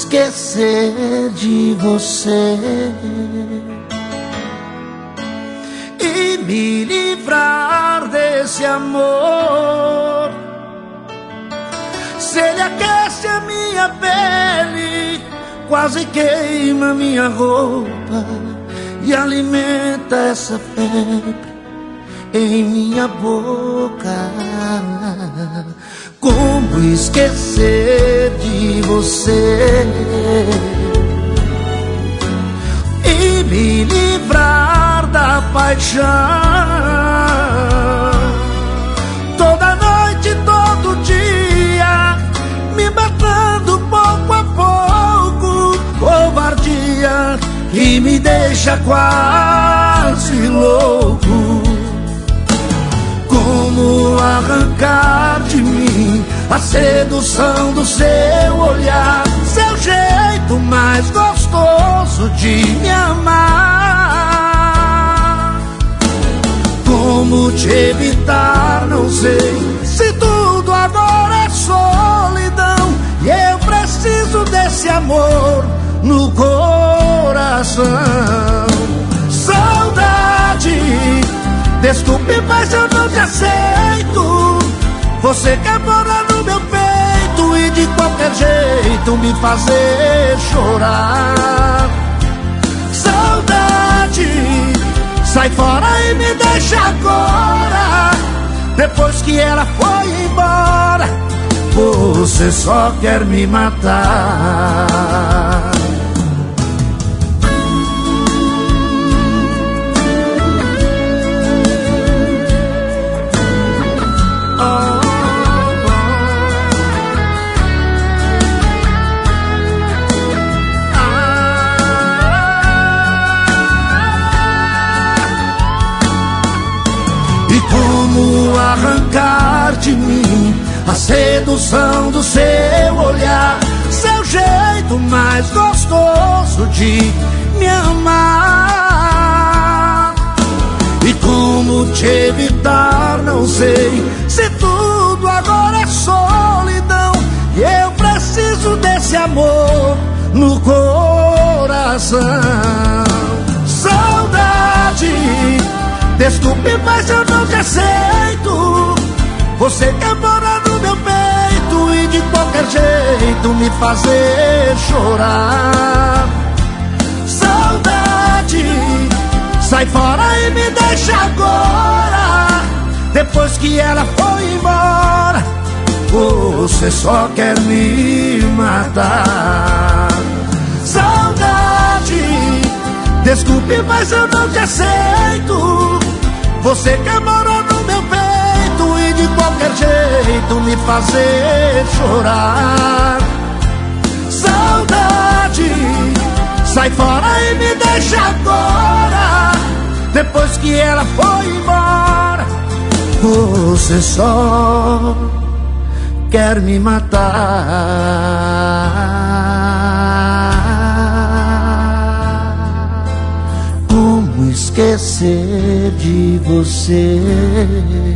esquecer de você e me livrar desse amor. Se ele aquece a minha pele, quase queima minha roupa e alimenta essa febre em minha boca. Como esquecer de você e me livrar da paixão? Toda noite, todo dia, me matando pouco a pouco, covardia que me deixa quase louco. Como arrancar de mim a sedução do seu olhar, seu jeito mais gostoso de me amar? Como te evitar, não sei, se tudo agora é solidão e eu preciso desse amor no coração. Saudade, desculpe, mas eu não te aceito. Você quer morar no meu peito e de qualquer jeito me fazer chorar. Saudade, sai fora e me deixa agora. Depois que ela foi embora, você só quer me matar. E como arrancar de mim a sedução do seu olhar, seu jeito mais gostoso de me amar? E como te evitar, não sei, se tudo agora é solidão e eu preciso desse amor no coração. Saudade, desculpe, mas eu não te aceito. Você quer morar no meu peito e de qualquer jeito me fazer chorar. Saudade, sai fora e me deixa agora. Depois que ela foi embora, você só quer me matar. Saudade, desculpe, mas eu não te aceito. Você quer morar no meu peito e de qualquer jeito me fazer chorar. Saudade, sai fora e me deixa agora. Depois que ela foi embora, você só quer me matar. Como esquecer de você?